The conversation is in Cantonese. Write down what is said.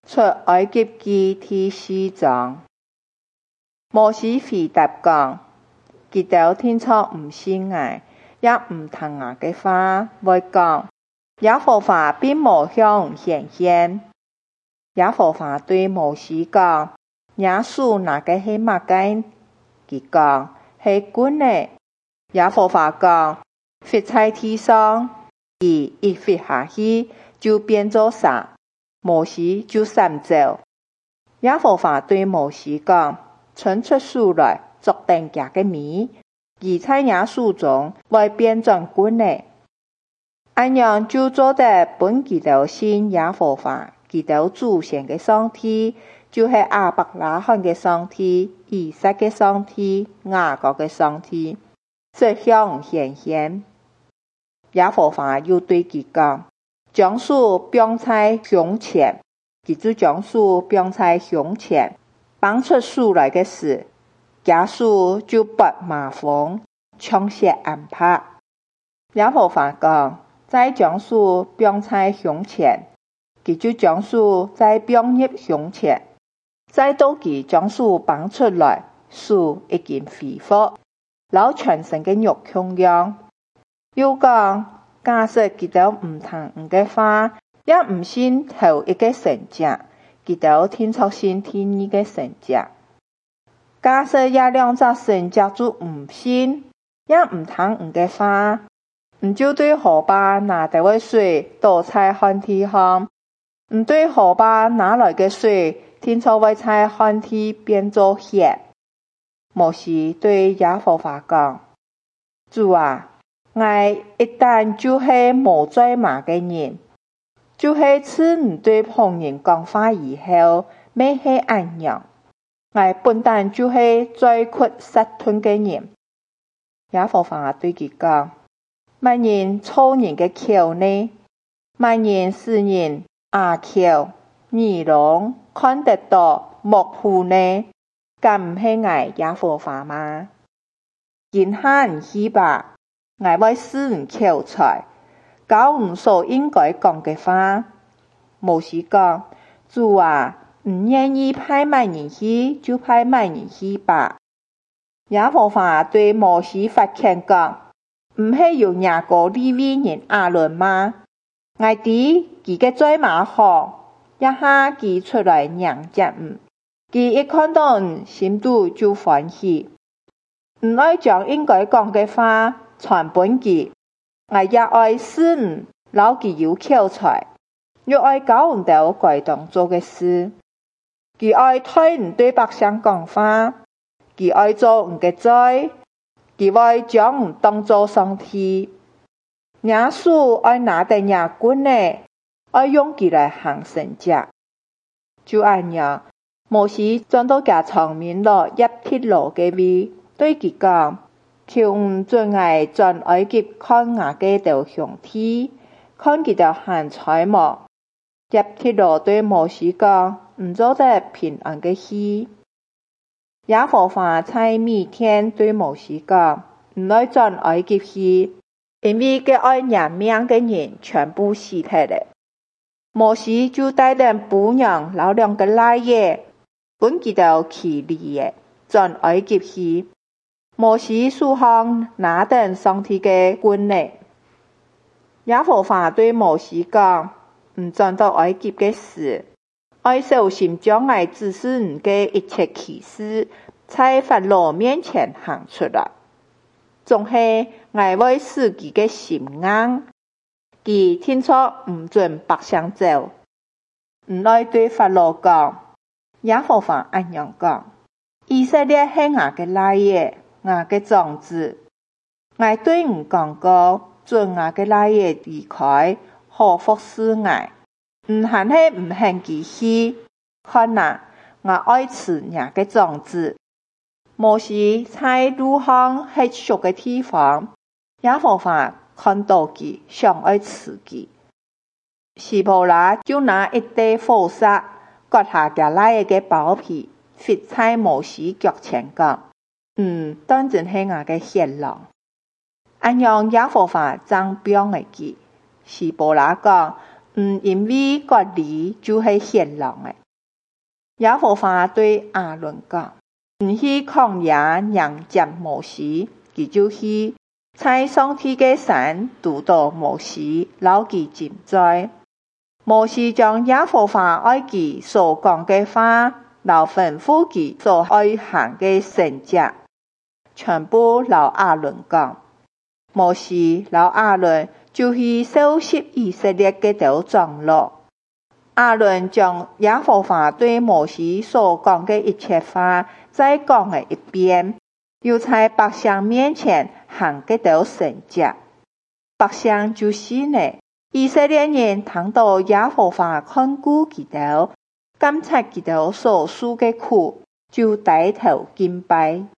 出埃及記第4章。摩西回答講：佢哋天初唔信我，也唔聽我嘅話，會講耶和華並無向顯現。耶和華對摩西講：耶穌那個係乜嘅？佢講係棍呢。耶和華講：活在地上，佢一活下去就變做沙。摩西就閃走。耶和華對摩西講：伸出手來，捉定佢嘅面，佢在耶穌中會變成棍呢。安樣就做得本佢哋信耶和華，佢哋祖先嘅上帝，就係亞伯拉罕嘅上帝、以撒嘅上帝、雅各嘅上帝，實向顯現。耶和華又對佢講：將手放在胸前，佢就將手放在胸前，放出手來嘅時，假手就拔麻風，槍械安拍。耶和華講：再將手放在胸前，佢就將手再放入胸前，再到佢將手放出來，手已經恢復，老全身嘅肉強樣。又講：假使佢哋唔聽我嘅話，也唔信頭一個神跡，佢哋天初信第二個神跡。假使也兩隻神跡就唔信，也唔聽我嘅話，唔就對河壩拿到嘅水倒在旱地上，唔對河壩拿來嘅水，天初會在旱地變做血。摩西對耶和華講：主啊，我一旦就係無罪嘛嘅人，就係次唔對旁人講話以後，咩係安樣？我本單就係罪屈殺吞嘅人。耶和華對佢講：萬人操人嘅口呢？萬人使人牙口、耳聾看得到模糊呢？咁唔係我耶和華嗎？見下去吧，我會使人口才，講唔所應該講嘅話。摩西講：主啊，唔願意派萬人去，就派萬人去吧。耶和華對摩西發勸講：唔係有廿個利未人亞倫嗎？我哋佢嘅罪馬好，一下佢出來迎接唔，佢一看到唔心度就歡喜，唔愛將應該講嘅話傳本佢，我也愛使唔老佢有口才，又愛教唔到該當做嘅事。佢愛推唔對百姓講話，佢愛做唔嘅罪，佢會將唔當做上帝。耶穌愛拿定耶棍呢，愛用佢來行神跡。就按樣，摩西轉到家聰明咯，入鐵路嘅位，對佢講：求唔准我轉埃及看我嘅道兄弟，看佢哋行財莫。入鐵路對摩西講：唔做得平安嘅去。耶和華在米天對摩西講：唔愛轉埃及去，因為嘅愛人命嘅人全部死曬了。摩西就帶領僕人老兩個拉耶，本佢哋去利耶，轉埃及去。摩西手上拿定上帝嘅棍呢。耶和華對摩西講：唔轉到埃及嘅時，愛小心將我指示你嘅一切奇事，在法老面前行出來。總係我會使佢嘅心硬，佢天初唔准百姓走，唔愛對法老講。耶和華按樣講：以色列係我嘅拉耶，我嘅長子。我對你講過，准我嘅拉耶離開，好服侍我。唔限係唔肯佢去，看哪，我愛賜我嘅長子。摩西在路上喺熟嘅地方，耶和華看到佢，想愛賜佢。西波拉就拿一堆火石，割下佢拉耶嘅包皮，撇在摩西腳前講：當真係我嘅血狼。按樣耶和華將表嘅佢。西波拉講： 因为割礼就是显lòng的。耶和華對亞倫講：去曠野迎接摩西，佢就去在上帝嘅山遇到摩西，留佢同在。摩西將耶和華愛佢所講嘅話，留吩咐佢所愛行嘅神蹟，全部留亞倫講。摩西留亞倫就去收拾以色列嘅頭長老。亞倫將耶和華對摩西所講嘅一切話再講了一遍，又在百姓面前行嘅頭神蹟。百姓就是呢，以色列人聽到耶和華看顧佢哋，監察佢哋所受嘅苦，就低頭敬拜。